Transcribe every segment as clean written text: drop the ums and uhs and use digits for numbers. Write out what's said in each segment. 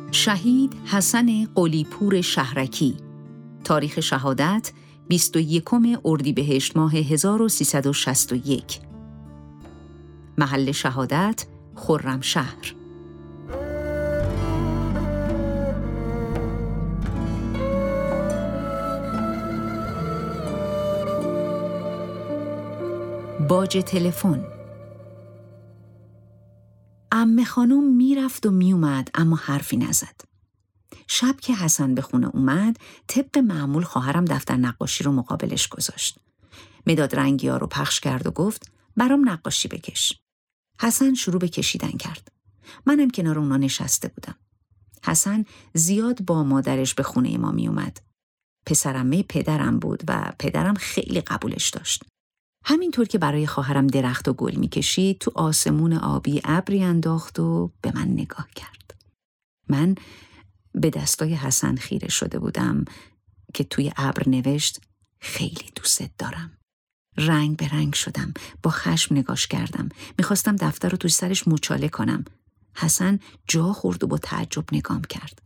شهید حسن قلی‌پور شهرکی. تاریخ شهادت 21 اردیبهشت ماه 1361. محل شهادت خرمشهر. باج تلفن. عمه خانم میرفت و میومد اما حرفی نزد. شب که حسن به خونه اومد، طبق معمول خواهرم دفتر نقاشی رو مقابلش گذاشت. مداد رنگی‌ها رو پخش کرد و گفت برام نقاشی بکش. حسن شروع به کشیدن کرد. منم کنار اونا نشسته بودم. حسن زیاد با مادرش به خونه ما میومد. پسرعمه پدرم بود و پدرم خیلی قبولش داشت. همینطور که برای خواهرم درخت و گل میکشید، تو آسمون آبی ابری انداخت و به من نگاه کرد. من به دستای حسن خیره شده بودم که توی ابر نوشت خیلی دوست دارم. رنگ به رنگ شدم، با خشم نگاش کردم. میخواستم دفتر رو توی سرش مچاله کنم. حسن جا خورد و با تعجب نگام کرد.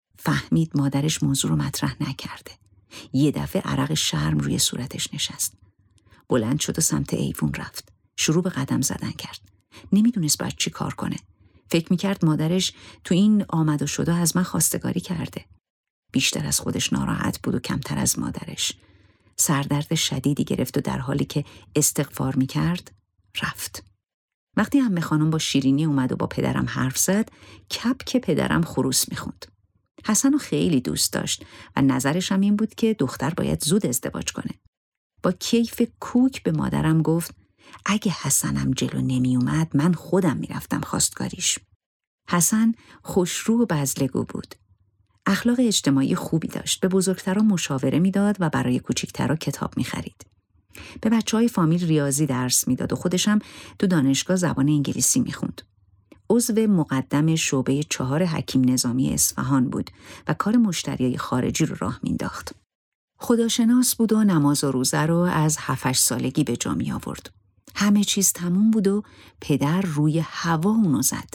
فهمید مادرش موضوع رو مطرح نکرده. یه دفعه عرق شرم روی صورتش نشست. بلند شد و سمت ایوون رفت. شروع به قدم زدن کرد. نمیدونست باید چی کار کنه. فکر میکرد مادرش تو این آمد و شده از من خواستگاری کرده. بیشتر از خودش ناراحت بود و کمتر از مادرش. سردرد شدیدی گرفت و در حالی که استغفار میکرد رفت. وقتی عمه خانم با شیرینی اومد و با پدرم حرف زد، کپ پدرم خروس میخوند. حسن رو خیلی دوست داشت و نظرش هم این بود که دختر باید زود ازدواج کنه. با کیف کوک به مادرم گفت اگه حسنم جلو نمی اومد من خودم میرفتم خواستگاریش. حسن خوشرو و بزلگو بود. اخلاق اجتماعی خوبی داشت. به بزرگترا مشاوره میداد و برای کوچیکترا کتاب میخرید. به بچه‌های فامیل ریاضی درس میداد و خودش هم تو دانشگاه زبان انگلیسی میخوند. عضو مقدم شعبه 4 حکیم نظامی اصفهان بود و کار مشتریای خارجی رو راه مینداخت. خداشناس بود و نماز و روزه رو از 7-8 سالگی به جا می آورد. همه چیز تموم بود و پدر روی هوا اونو زد.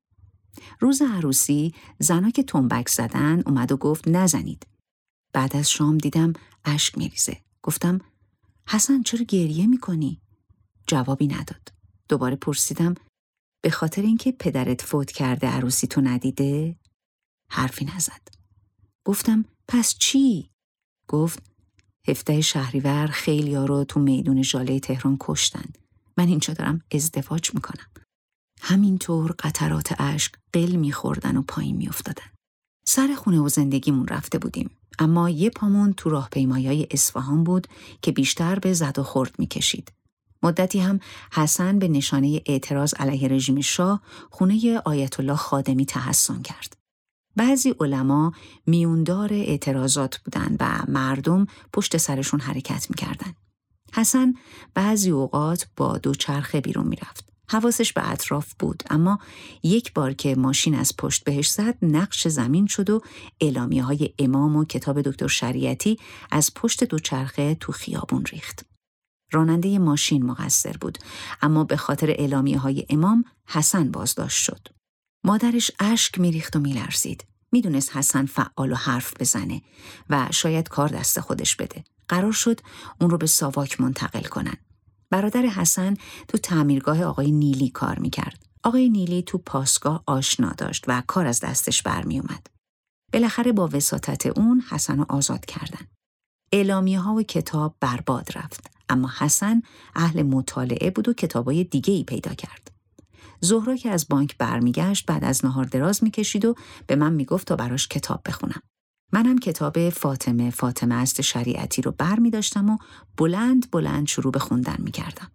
روز عروسی زنا که تنبک زدن اومد و گفت نزنید. بعد از شام دیدم اشک میریزه. گفتم حسن چرا گریه میکنی؟ جوابی نداد. دوباره پرسیدم به خاطر اینکه پدرت فوت کرده عروسی تو ندیده؟ حرفی نزد. گفتم پس چی؟ گفت 17 شهریور خیلیا رو تو میدون ژاله تهران کشتن. من اینجا دارم ازدواج میکنم. همینطور قطرات اشک قل میخوردن و پایین میافتادن. سر خونه و زندگیمون رفته بودیم، اما یه پامون تو راهپیمایی‌های اصفهان بود که بیشتر به زد و خورد میکشید. مدتی هم حسن به نشانه اعتراض علیه رژیم شاه خونه آیت الله خادمی تحصن کرد. بعضی علما میوندار اعتراضات بودند و مردم پشت سرشون حرکت میکردن. حسن بعضی اوقات با دوچرخه بیرون میرفت. حواسش به اطراف بود، اما یک بار که ماشین از پشت بهش زد نقش زمین شد و اعلامیه‌های امام و کتاب دکتر شریعتی از پشت دوچرخه تو خیابون ریخت. راننده ماشین مقصر بود، اما به خاطر اعلامیه‌های امام حسن بازداشت شد. مادرش اشک میریخت و میلرزید. میدونست حسن فعال و حرف بزنه و شاید کار دست خودش بده. قرار شد اون رو به ساواک منتقل کنن. برادر حسن تو تعمیرگاه آقای نیلی کار میکرد. آقای نیلی تو پاسگاه آشنا داشت و کار از دستش برمی اومد. بالاخره با وساطت اون حسن رو آزاد کردن. اعلامیه‌ها و کتاب برباد رفت، اما حسن اهل مطالعه بود و کتابای دیگه‌ای پیدا کرد. زهرا که از بانک برمیگشت بعد از نهار دراز میکشید و به من میگفت تا براش کتاب بخونم. منم کتاب فاطمه است شریعتی رو برمیداشتم و بلند شروع به خوندن میکردم.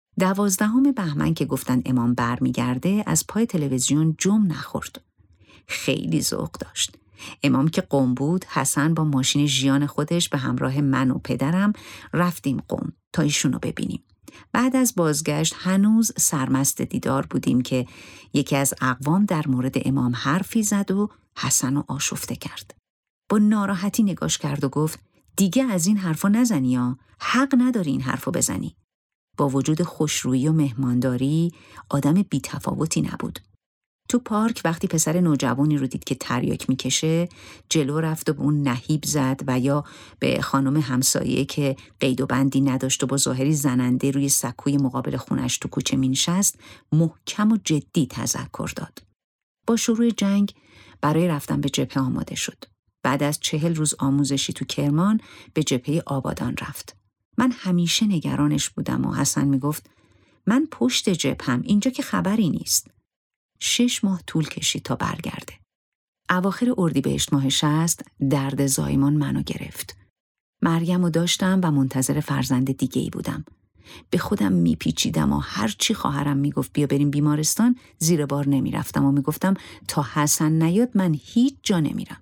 12 بهمن که گفتن امام برمیگرده از پای تلویزیون جم نخورد. خیلی ذوق داشت. امام که قم بود، حسن با ماشین ژیان خودش به همراه من و پدرم رفتیم قم تا ایشونو ببینیم. بعد از بازگشت هنوز سرمست دیدار بودیم که یکی از اقوام در مورد امام حرفی زد و حسن رو آشفته کرد. با ناراحتی نگاش کرد و گفت دیگه از این حرفا نزنی یا حق نداری این حرفو بزنی. با وجود خوشرویی و مهمانداری آدم بی‌تفاوتی نبود. تو تو پارک وقتی پسر نوجوانی رو دید که تریاک میکشه، جلو رفت و به اون نهیب زد و یا به خانم همسایه که قید و بندی نداشت و با ظاهری زننده روی سکوی مقابل خونش تو کوچه مینشست، محکم و جدی تذکر داد. با شروع جنگ برای رفتن به جبهه آماده شد. بعد از 40 روز آموزشی تو کرمان به جبهه آبادان رفت. من همیشه نگرانش بودم و حسن میگفت من پشت جبهه‌ام، اینجا که خبری نیست. 6 ماه طول کشید تا برگرده. اواخر اردیبهشت ماه 60 درد زایمان منو گرفت. مریم رو داشتم و منتظر فرزند دیگه‌ای بودم. به خودم میپیچیدم و هر چی خواهرم میگفت بیا بریم بیمارستان زیر بار نمیرفتم و میگفتم تا حسن نیاد من هیچ جا نمیرم.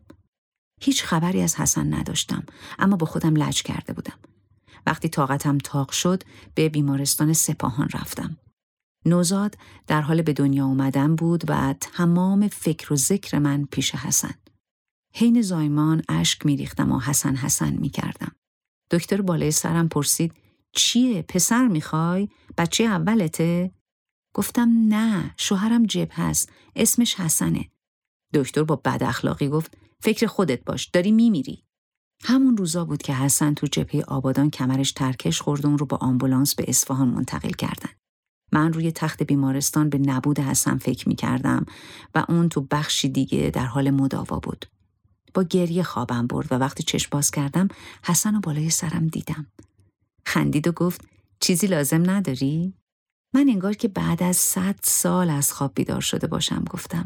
هیچ خبری از حسن نداشتم، اما با خودم لج کرده بودم. وقتی طاقتم طاق شد به بیمارستان سپاهان رفتم. نوزاد در حال به دنیا اومدن بود و تمام فکر و ذکر من پیش حسن. حین زایمان اشک میریختم و حسن حسن میکردم. دکتر بالای سرم پرسید چیه؟ پسر میخوای؟ بچه اولته؟ گفتم نه، شوهرم جبهه است، اسمش حسنه. دکتر با بد اخلاقی گفت فکر خودت باش، داری میمیری. همون روزا بود که حسن تو جبهه آبادان کمرش ترکش خورد و اون رو با آمبولانس به اصفهان منتقل کردن. من روی تخت بیمارستان به نبود حسن فکر می‌کردم و اون تو بخشی دیگه در حال مداوا بود. با گریه خوابم برد و وقتی چشم باز کردم حسن رو بالای سرم دیدم. خندید و گفت چیزی لازم نداری؟ من انگار که بعد از 100 سال از خواب بیدار شده باشم گفتم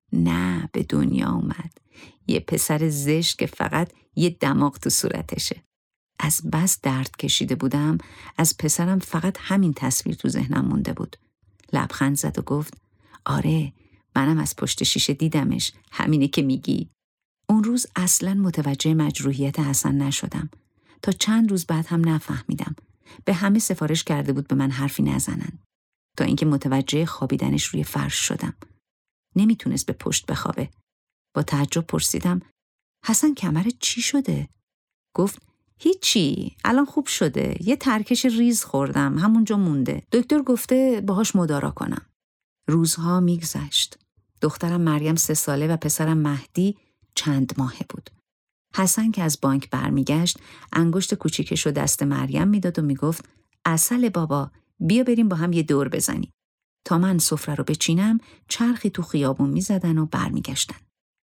نه، به دنیا اومد. یه پسر زشت که فقط یه دماغ تو صورتشه. از بس درد کشیده بودم، از پسرم فقط همین تصویر تو ذهنم مونده بود. لبخند زد و گفت آره، منم از پشت شیشه دیدمش، همینه که میگی. اون روز اصلاً متوجه مجروحیت حسن نشدم. تا چند روز بعد هم نفهمیدم. به همه سفارش کرده بود به من حرفی نزنن. تا اینکه متوجه خوابیدنش روی فرش شدم. نمیتونست به پشت بخوابه. با تعجب پرسیدم حسن کمرت چی شده؟ گفت هیچی، الان خوب شده. یه ترکش ریز خوردم، همونجا مونده. دکتر گفته باهاش مدارا کنم. روزها میگذشت. دخترم مریم 3 ساله و پسرم مهدی چند ماهه بود. حسن که از بانک برمیگشت انگشت کوچیکشو دست مریم میداد و میگفت عسل بابا، بیا بریم با هم یه دور بزنیم. تا من سفره رو بچینم چرخی تو خیابون میزدن و برمیگشتن.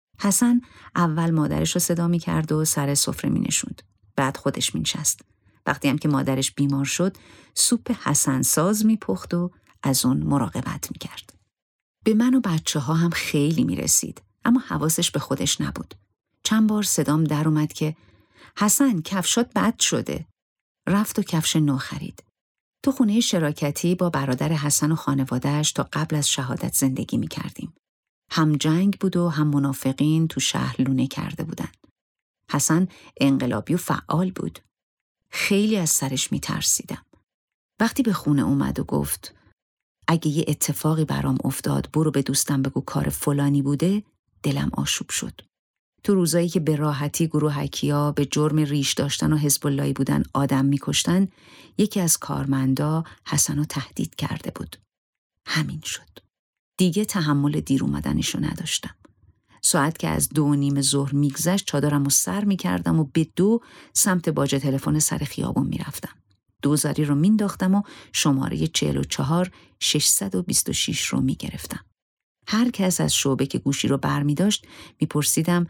حسن اول مادرش رو صدا میکرد و سر سفره مینشوند. بعد خودش مینشست. وقتی هم که مادرش بیمار شد سوپ حسن ساز میپخت و از اون مراقبت میکرد. به من و بچه ها هم خیلی میرسید، اما حواسش به خودش نبود. چند بار صدام در اومد که حسن کفشات بد شده. رفت و کفش نو خرید. تو خونه شراکتی با برادر حسن و خانواده‌اش تا قبل از شهادت زندگی میکردیم. هم جنگ بود و هم منافقین تو شهر لونه کرده بودن. حسن انقلابی و فعال بود. خیلی از سرش میترسیدم. وقتی به خونه اومد و گفت اگه یه اتفاقی برام افتاد برو به دوستم بگو کار فلانی بوده، دلم آشوب شد. تو روزایی که به راحتی گروهکیا به جرم ریش داشتن و حزب اللهی بودن آدم میکشتن، یکی از کارمندا حسنو تهدید کرده بود. همین شد. دیگه تحمل دیر اومدنشو نداشتم. ساعت که از 2:30 ظهر میگذشت چادرمو سر میکردم و به 2 سمت باج تلفن سر خیابون میرفتم. دوزاری رو مینداختم و شماره 44 626 رو میگرفتم. هر کس از شعبه که گوشی رو بر میداشت میپرسیدم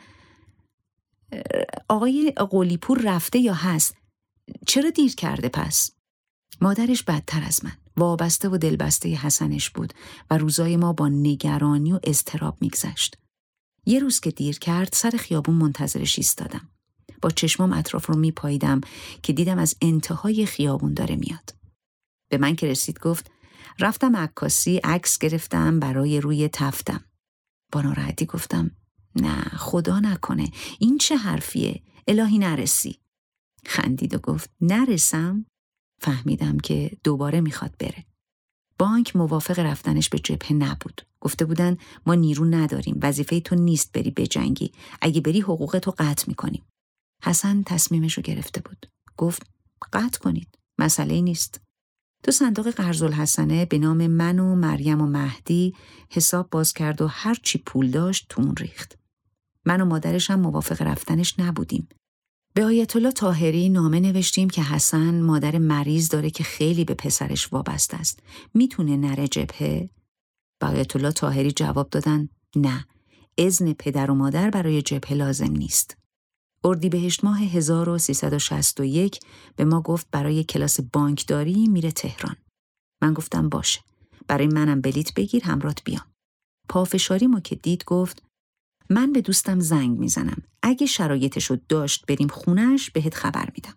آقای قلی‌پور رفته یا هست؟ چرا دیر کرده پس؟ مادرش بدتر از من، وابسته و دلبسته حسنش بود و روزای ما با نگرانی و اضطراب میگذشت. یه روز که دیر کرد سر خیابون منتظرش ایستادم. با چشمام اطراف رو میپاییدم که دیدم از انتهای خیابون داره میاد. به من که رسید گفت رفتم عکاسی، عکس گرفتم برای روی تفتم. با ناراحتی گفتم نه خدا نکنه، این چه حرفیه؟ الهی نرسی. خندید و گفت نرسم؟ فهمیدم که دوباره میخواد بره. بانک موافق رفتنش به جبهه نبود. گفته بودن ما نیرو نداریم، وظیفه تو نیست بری بجنگی، اگه بری حقوقتو قطع میکنیم. حسن تصمیمشو گرفته بود. گفت قطع کنید، مسئله نیست. تو صندوق قرض‌الحسنه به نام من و مریم و مهدی حساب باز کرد و هر چی پول داشت تو اون ریخت. من و مادرش هم موافق رفتنش نبودیم. به آیت الله طاهری نامه نوشتیم که حسن مادر مریض داره که خیلی به پسرش وابسته است. میتونه نره جبهه؟ به آیت الله طاهری جواب دادن نه. اذن پدر و مادر برای جبهه لازم نیست. اردیبهشت ماه 1361 به ما گفت برای کلاس بانکداری میره تهران. من گفتم باشه. برای منم بلیت بگیر همراهت بیام. پافشاریمو که دید گفت من به دوستم زنگ میزنم. اگه شرایطشو داشت بریم خونش بهت خبر میدم.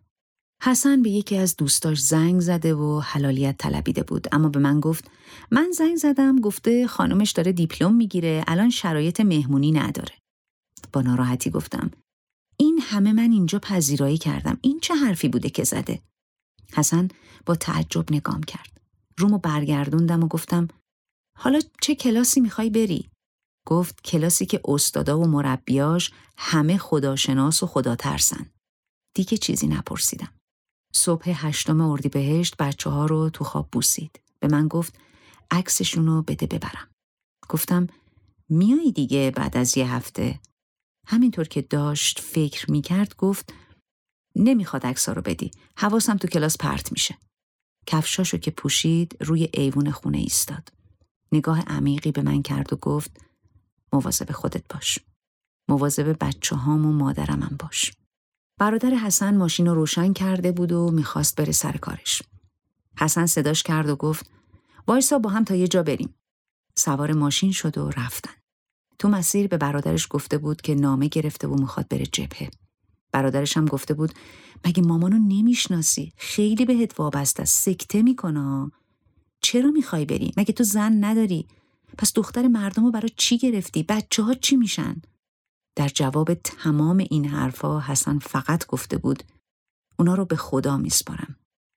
حسن به یکی از دوستاش زنگ زده و حلالیت طلبیده بود، اما به من گفت من زنگ زدم گفته خانمش داره دیپلم میگیره، الان شرایط مهمونی نداره. با ناراحتی گفتم این همه من اینجا پذیرایی کردم، این چه حرفی بوده که زده؟ حسن با تعجب نگام کرد. رومو برگردوندم و گفتم حالا چه کلاسی میخوای بری؟ گفت کلاسی که استادا و مربیاش همه خداشناس و خداترسن. دیگه چیزی نپرسیدم. صبح 8 اردیبهشت بچه‌ها رو تو خواب بوسید. به من گفت عکسشونو بده ببرم. گفتم میایی دیگه بعد از یه هفته؟ همینطور که داشت فکر میکرد گفت نمیخواد عکسا رو بدی. حواسم تو کلاس پرت میشه. کفشاشو که پوشید روی ایوون خونه ایستاد. نگاه عمیقی به من کرد و گفت مواظب خودت باش. مواظب بچه‌هام و مادرم هم باش. برادر حسن ماشین رو روشن کرده بود و میخواست بره سر کارش. حسن صداش کرد و گفت وایسا با هم تا یه جا بریم. سوار ماشین شد و رفتن. تو مسیر به برادرش گفته بود که نامه گرفته و میخواد بره جبهه. برادرش هم گفته بود مگه مامانو نمیشناسی؟ خیلی بهت وابسته است، سکته میکنه. چرا میخوای بری؟ مگه تو زن نداری؟ پس دختر مردمو برای چی گرفتی؟ بچه‌ها چی میشن؟ در جواب تمام این حرفا حسن فقط گفته بود اونا رو به خدا میسپارم.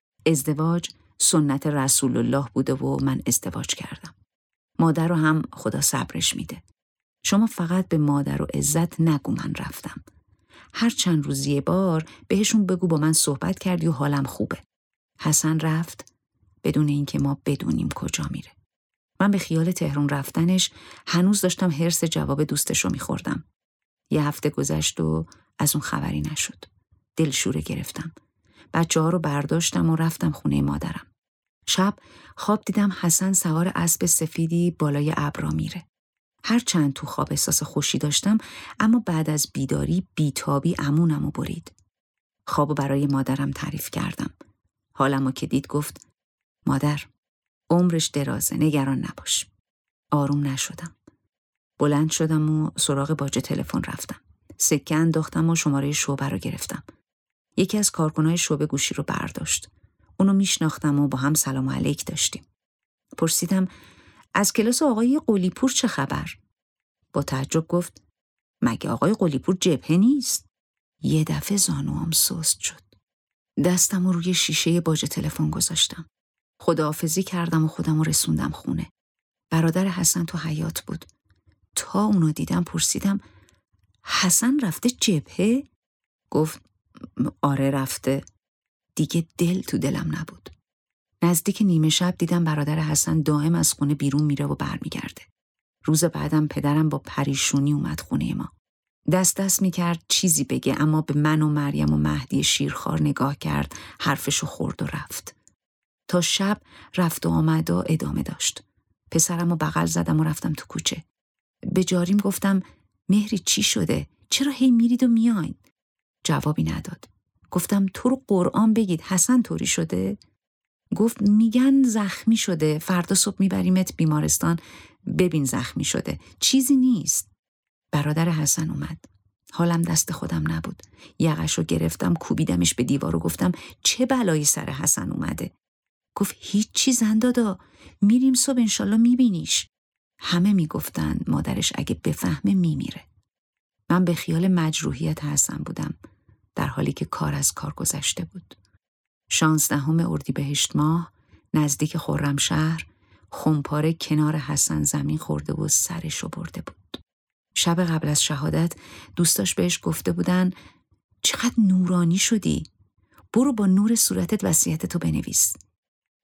ازدواج سنت رسول الله بوده و من ازدواج کردم. مادر رو هم خدا صبرش میده. شما فقط به مادر و عزت نگو من رفتم. هر چند روز یه بار بهشون بگو با من صحبت کردی و حالم خوبه. حسن رفت بدون اینکه ما بدونیم کجا میره. من به خیال تهران رفتنش هنوز داشتم حرص جواب دوستشو میخوردم. یه هفته گذشت و از اون خبری نشد. دلشوره گرفتم. بچه‌ها رو برداشتم و رفتم خونه مادرم. شب خواب دیدم حسن سوار اسب سفیدی بالای ابرا میره. هرچند تو خواب احساس خوشی داشتم اما بعد از بیداری بیتابی امونمو برید. خوابو برای مادرم تعریف کردم. حالمو که دید گفت مادر عمرش درازه، نگران نباش. آروم نشدم. بلند شدم و سراغ باج تلفن رفتم. سکه انداختم و شماره شعبه رو گرفتم. یکی از کارکنای شعبه گوشی رو برداشت. اونو میشناختم و با هم سلام علیک داشتیم. پرسیدم از کلاس آقای قلی‌پور چه خبر؟ با تعجب گفت مگه آقای قلی‌پور جبهه نیست؟ یه دفعه زانوام سست شد. دستم رو روی شیشه باج تلفن گذاشتم. خداحافظی کردم و خودم رو رسوندم خونه. برادر حسن تو حیاط بود. تا اونو دیدم پرسیدم حسن رفته جبهه؟ گفت آره رفته. دیگه دل تو دلم نبود. نزدیک نیمه شب دیدم برادر حسن دائم از خونه بیرون میره و برمیگرده. روز بعدم پدرم با پریشونی اومد خونه ما. دست میکرد چیزی بگه اما به من و مریم و مهدی شیرخوار نگاه کرد، حرفشو خورد و رفت. تا شب رفت و آمد و ادامه داشت. پسرمو بغل زدم و رفتم تو کوچه. به جاریم گفتم مهری چی شده؟ چرا هی میرید و میاین؟ جوابی نداد. گفتم تو رو قرآن بگید حسن طوری شده؟ گفت میگن زخمی شده، فردا صبح میبریمت بیمارستان ببین زخمی شده، چیزی نیست. برادر حسن اومد. حالم دست خودم نبود. یقشو گرفتم کوبیدمش به دیوار و گفتم چه بلایی سر حسن اومده؟ گفت هیچ زن دادا، میریم صبح انشالله میبینیش. همه میگفتن مادرش اگه بفهمه میمیره. من به خیال مجروحیت حسن بودم در حالی که کار از کار گذشته بود. 16 اردیبهشت ماه نزدیک خرمشهر خمپاره کنار حسن زمین خورده و سرشو برده بود. شب قبل از شهادت دوستاش بهش گفته بودن چقدر نورانی شدی، برو با نور صورتت وصیتتو بنویس.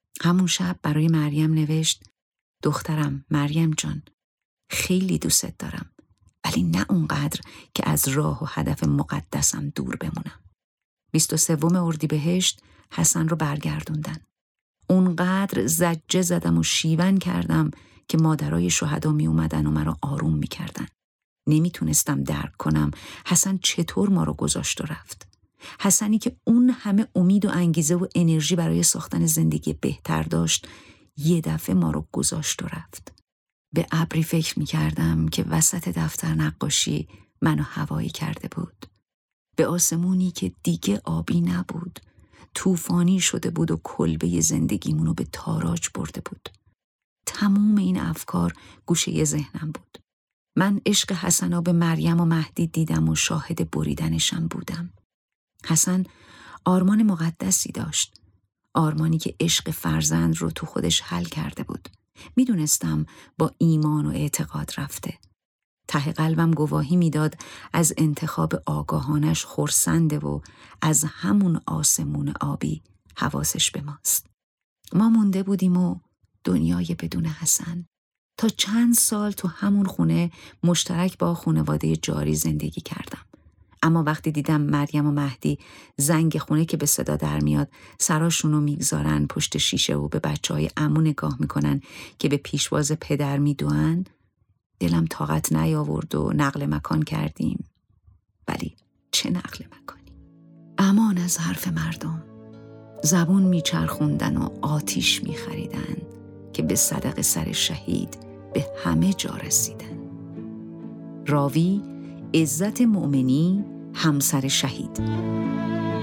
همون شب برای مریم نوشت: دخترم مریم جان، خیلی دوست دارم، ولی نه اونقدر که از راه و هدف مقدسم دور بمونم. 23 اردیبهشت حسن رو برگردوندن. اونقدر زجه زدم و شیون کردم که مادرای شهدا می اومدن و مرا آروم می کردن. نمیتونستم درک کنم حسن چطور ما رو گذاشت و رفت. حسنی که اون همه امید و انگیزه و انرژی برای ساختن زندگی بهتر داشت، یه دفعه ما رو گذاشت و رفت. به ابری فکر می کردم که وسط دفتر نقاشی منو هوایی کرده بود. به آسمونی که دیگه آبی نبود، طوفانی شده بود و کلبه زندگیمونو به تاراج برده بود. تموم این افکار گوشه ذهنم بود. من عشق حسنا به مریم و مهدی دیدم و شاهد بریدنشم بودم. حسن آرمان مقدسی داشت، آرمانی که عشق فرزند رو تو خودش حل کرده بود. میدونستم با ایمان و اعتقاد رفته. ته قلبم گواهی میداد از انتخاب آگاهانش خرسنده و از همون آسمون آبی حواسش به ماست. ما مونده بودیم و دنیای بدون حسن. تا چند سال تو همون خونه مشترک با خانواده جاری زندگی کردم. اما وقتی دیدم مریم و مهدی زنگ خونه که به صدا در میاد سراشونو میگذارن پشت شیشه و به بچه‌های عمو نگاه میکنن که به پیشواز پدر میدوئن، دلم طاقت نیاورد و نقل مکان کردیم. ولی چه نقل مکانی؟ امان از حرف مردم. زبون میچرخوندن و آتیش میخریدن که به صدق سر شهید به همه جا رسیدن. راوی: عزت مؤمنی، همسر شهید.